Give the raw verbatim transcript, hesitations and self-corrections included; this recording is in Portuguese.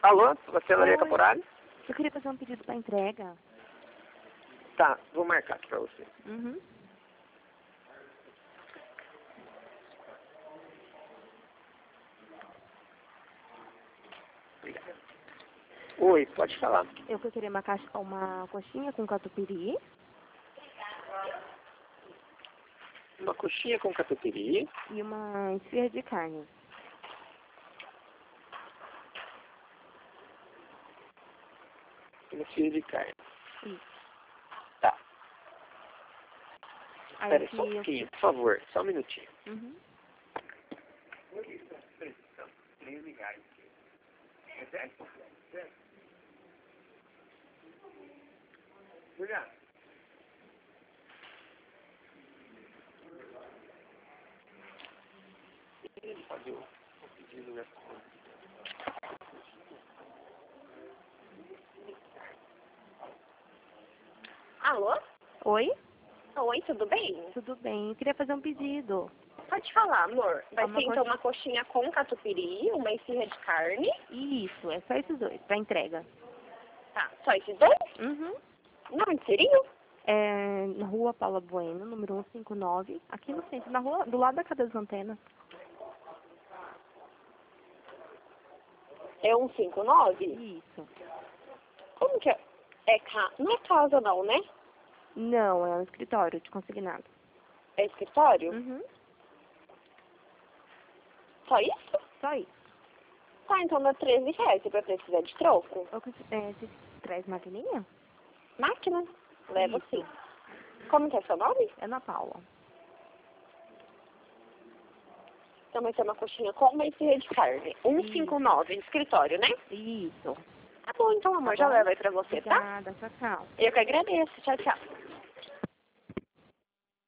Alô, você é Maria Oi. Caporale? Eu queria fazer um pedido para entrega. Tá, vou marcar aqui pra você. Uhum. Obrigado. Oi, pode falar. Eu que queria uma, caixa, uma coxinha com catupiry Uma coxinha com catupiry. e uma esfirra de carne. Uma filha de carne. Isso. Tá. Aí Espera aqui só um eu- pouquinho, por favor. Só um minutinho. Uhum. Juliana. Ele fazia o pedido nessa coisa. Alô? Oi? Oi, tudo bem? Tudo bem? Eu queria fazer um pedido. Pode falar, amor. Vai Uma ser então uma coxinha com catupiry, uma esfirra de carne. Isso, é só esses dois, para entrega. Tá, só esses dois? Uhum. Não, seria? É na rua Paula Bueno, número cento e cinquenta e nove, aqui no centro, na rua, do lado da Casa das Antenas. É um cinco nove? Isso. Como que é? É ca... Não é casa não, né? Não, é um escritório de consignado. É escritório? Uhum. Só isso? Só isso. Tá, então dá treze reais. Você vai precisar de troco? Eu, é, você traz maquininha? Máquina? Leva Isso. sim. Como que é seu nome? É na Paula. Então vai ser uma coxinha com uma esfirra de carne. um cinco nove, escritório, né? Isso. Tá bom, então, amor. Tá Já bom? leva aí pra você, tá? Obrigada, tchau, tchau. Eu que agradeço. Tchau, tchau.